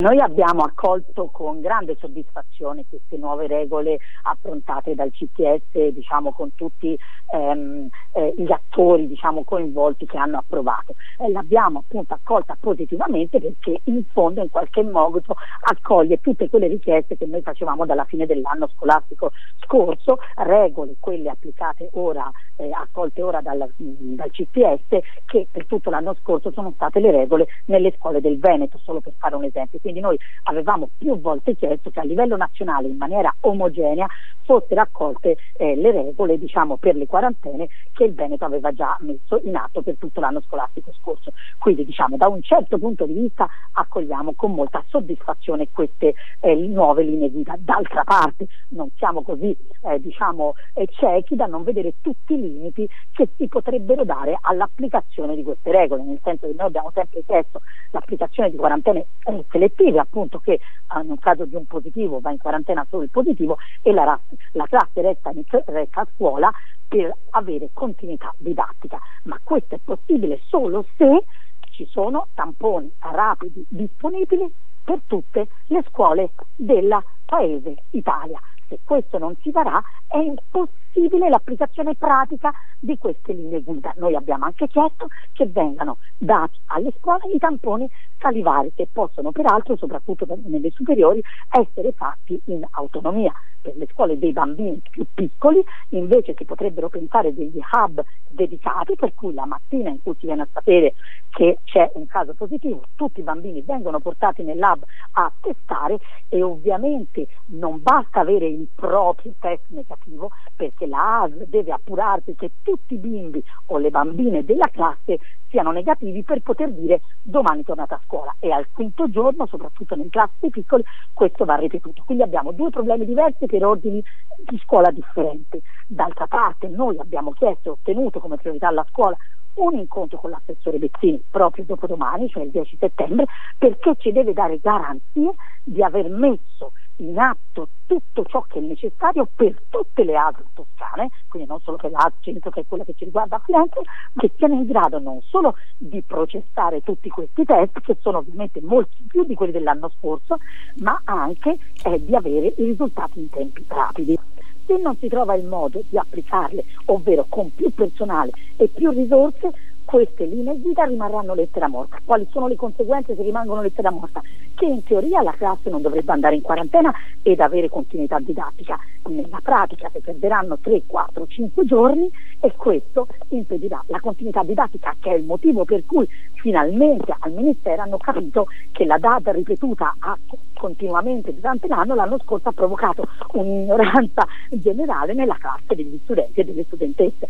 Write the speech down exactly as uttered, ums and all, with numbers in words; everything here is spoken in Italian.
Noi abbiamo accolto con grande soddisfazione queste nuove regole approntate dal C T S, diciamo, con tutti ehm, eh, gli attori, diciamo, coinvolti che hanno approvato. Eh, l'abbiamo appunto accolta positivamente perché in fondo in qualche modo accoglie tutte quelle richieste che noi facevamo dalla fine dell'anno scolastico scorso, regole, quelle applicate ora, eh, accolte ora dal, dal C T S, che per tutto l'anno scorso sono state le regole nelle scuole del Veneto, solo per fare un esempio. Quindi noi avevamo più volte chiesto che a livello nazionale in maniera omogenea fossero accolte eh, le regole, diciamo, per le quarantene che il Veneto aveva già messo in atto per tutto l'anno scolastico scorso. Quindi, diciamo, da un certo punto di vista accogliamo con molta soddisfazione queste eh, nuove linee guida. D'altra parte non siamo così eh, diciamo eh, ciechi da non vedere tutti i limiti che si potrebbero dare all'applicazione di queste regole, nel senso che noi abbiamo sempre chiesto l'applicazione di quarantene eh, selettive, appunto, che eh, in caso di un positivo va in quarantena solo il positivo e la, la classe resta, in, resta a scuola per avere continuità didattica, ma questo è possibile solo se ci sono tamponi rapidi disponibili per tutte le scuole del paese Italia. Se questo non si farà è impossibile l'applicazione pratica di queste linee guida. Noi abbiamo anche chiesto che vengano dati alle scuole i tamponi salivari, che possono peraltro, soprattutto nelle superiori, essere fatti in autonomia. Per le scuole dei bambini più piccoli invece si potrebbero pensare degli hub dedicati, per cui la mattina in cui si viene a sapere che c'è un caso positivo tutti i bambini vengono portati nell'hub a testare, e ovviamente non basta avere il proprio test negativo, perché la A S L deve appurarsi che tutti i bimbi o le bambine della classe siano negativi per poter dire domani tornate a scuola, e al quinto giorno, soprattutto nelle classi piccole, questo va ripetuto. Quindi abbiamo due problemi diversi per ordini di scuola differenti. D'altra parte noi abbiamo chiesto e ottenuto come priorità alla scuola un incontro con l'assessore Bezzini proprio dopodomani, cioè il dieci settembre, perché ci deve dare garanzie di aver messo in atto tutto ciò che è necessario per tutte le A S L toscane, quindi non solo per l'A S L Centro, che è quella che ci riguarda a Firenze, ma che siano in grado non solo di processare tutti questi test, che sono ovviamente molti più di quelli dell'anno scorso, ma anche eh, di avere i risultati in tempi rapidi. Se non si trova il modo di applicarle, ovvero con più personale e più risorse, queste linee guida rimarranno lettera morta. Quali sono le conseguenze se rimangono lettera morta? Che in teoria la classe non dovrebbe andare in quarantena ed avere continuità didattica. Nella pratica si perderanno tre, quattro, cinque giorni, e questo impedirà la continuità didattica, che è il motivo per cui finalmente al Ministero hanno capito che la data ripetuta a, continuamente durante l'anno l'anno scorso ha provocato un'ignoranza generale nella classe degli studenti e delle studentesse.